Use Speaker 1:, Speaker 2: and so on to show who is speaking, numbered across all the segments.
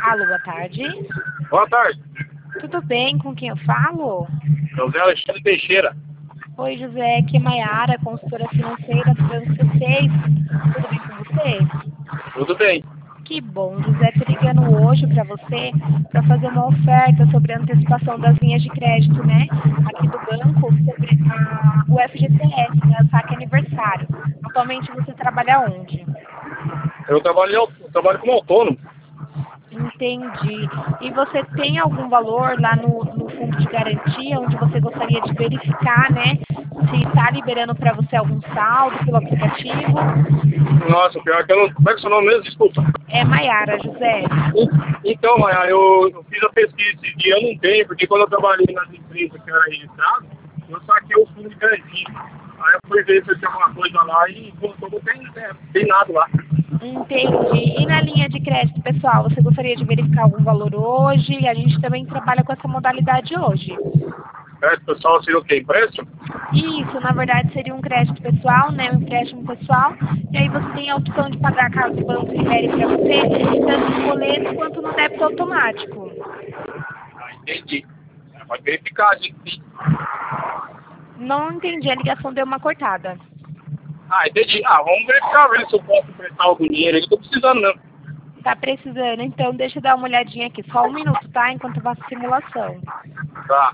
Speaker 1: Alô, boa tarde.
Speaker 2: Boa tarde.
Speaker 1: Tudo bem? Com quem eu falo?
Speaker 2: José Alexandre Teixeira.
Speaker 1: Oi, José. Aqui é Maiara, consultora financeira do Banco C6. Tudo bem com você?
Speaker 2: Tudo bem.
Speaker 1: Que bom, José. Estou ligando hoje para você para fazer uma oferta sobre a antecipação das linhas de crédito, né? Aqui do banco, sobre o FGTS, né? O saque aniversário. Atualmente você trabalha onde?
Speaker 2: Eu trabalho como autônomo.
Speaker 1: Entendi. E você tem algum valor lá no fundo de garantia, onde você gostaria de verificar, né? Se está liberando para você algum saldo pelo aplicativo?
Speaker 2: Nossa, pior que eu não... Como é que é o seu nome mesmo? Desculpa.
Speaker 1: É Maiara, José.
Speaker 2: Então, Maia, eu fiz a pesquisa esse dia, eu não tenho, porque quando eu trabalhei nas empresas que eu era registrado, eu saquei o fundo de garantia. Aí eu fui ver se eu tinha alguma coisa lá e voltou, não tem nada lá.
Speaker 1: Entendi. E na linha de crédito, pessoal, você gostaria de verificar algum valor hoje? A gente também trabalha com essa modalidade hoje.
Speaker 2: Pessoal, seria o quê? Empréstimo?
Speaker 1: Isso, na verdade, seria um crédito pessoal, né? Um empréstimo pessoal. E aí você tem a opção de pagar caso o banco libere para você, tanto no boleto quanto no débito automático.
Speaker 2: Ah, entendi. Pode verificar, gente.
Speaker 1: Não entendi, a ligação deu uma cortada.
Speaker 2: Ah, entendi. Ah, vamos verificar, ver se eu posso emprestar algum dinheiro aí, que eu tô precisando mesmo.
Speaker 1: Tá precisando? Então deixa eu dar uma olhadinha aqui. Só um minuto, tá? Enquanto eu faço a simulação.
Speaker 2: Tá.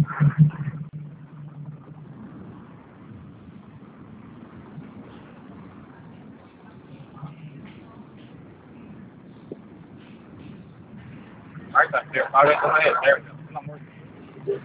Speaker 2: Ai, tá certo. Paga essa na reserva, pelo amor de Deus.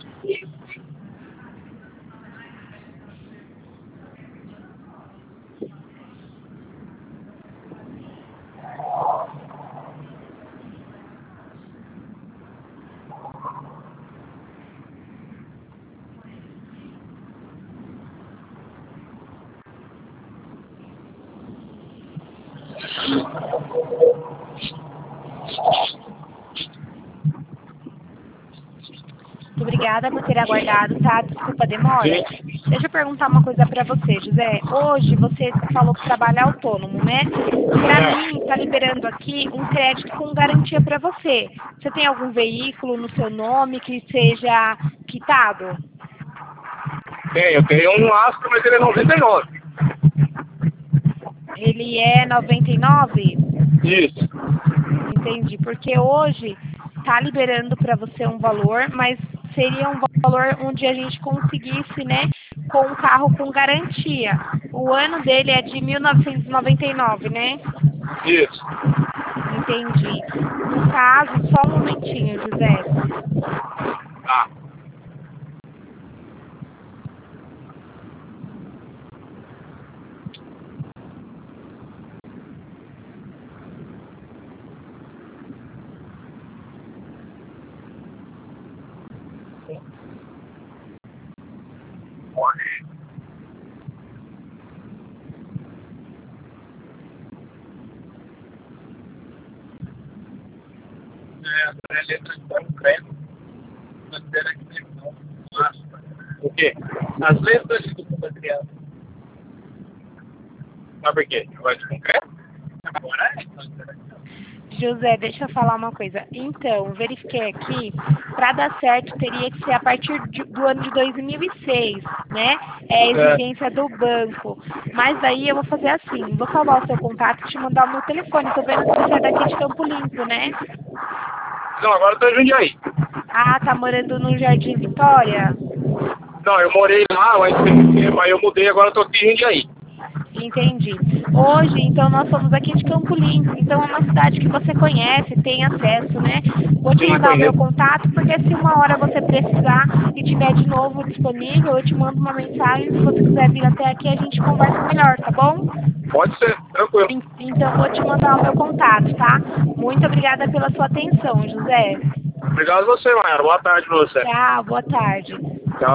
Speaker 1: Muito obrigada por ter aguardado, tá? Desculpa a demora.
Speaker 2: Sim.
Speaker 1: Deixa eu perguntar uma coisa pra você, José. Hoje você falou que trabalha autônomo, né? Pra mim, tá liberando aqui um crédito com garantia pra você. Você tem algum veículo no seu nome que seja quitado?
Speaker 2: Eu tenho um Astra, mas ele é 99.
Speaker 1: Ele é 99?
Speaker 2: Isso.
Speaker 1: Entendi, porque hoje tá liberando para você um valor, mas seria um valor onde a gente conseguisse, né, com um carro com garantia. O ano dele é de 1999, né?
Speaker 2: Isso.
Speaker 1: Entendi. No caso, só um momentinho, José.
Speaker 2: Tá. Pode. A letra de concreto. O quê? As letras de tudo da criança. Mas por quê? Vai de concreto? Agora é.
Speaker 1: José, deixa eu falar uma coisa. Então, verifiquei aqui, para dar certo teria que ser a partir do ano de 2006, né? É a exigência do banco. Mas aí eu vou fazer assim, vou salvar o seu contato e te mandar o meu telefone. Tô vendo que você é daqui de Campo Limpo, né?
Speaker 2: Não, agora eu tô em Jundiaí.
Speaker 1: Ah, tá morando no Jardim Vitória?
Speaker 2: Não, eu morei lá, mas eu mudei, agora eu tô aqui em Jundiaí.
Speaker 1: Entendi. Hoje, então, nós somos aqui de Campo Limpo, então é uma cidade que você conhece, tem acesso, né? Vou te
Speaker 2: Sim,
Speaker 1: mandar o meu
Speaker 2: conheço.
Speaker 1: contato, porque se uma hora você precisar e tiver de novo disponível, eu te mando uma mensagem, se você quiser vir até aqui, a gente conversa melhor, tá bom?
Speaker 2: Pode ser, tranquilo.
Speaker 1: Então, vou te mandar o meu contato, tá? Muito obrigada pela sua atenção, José.
Speaker 2: Obrigado a você, Maia. Boa tarde pra você.
Speaker 1: Tchau, boa tarde.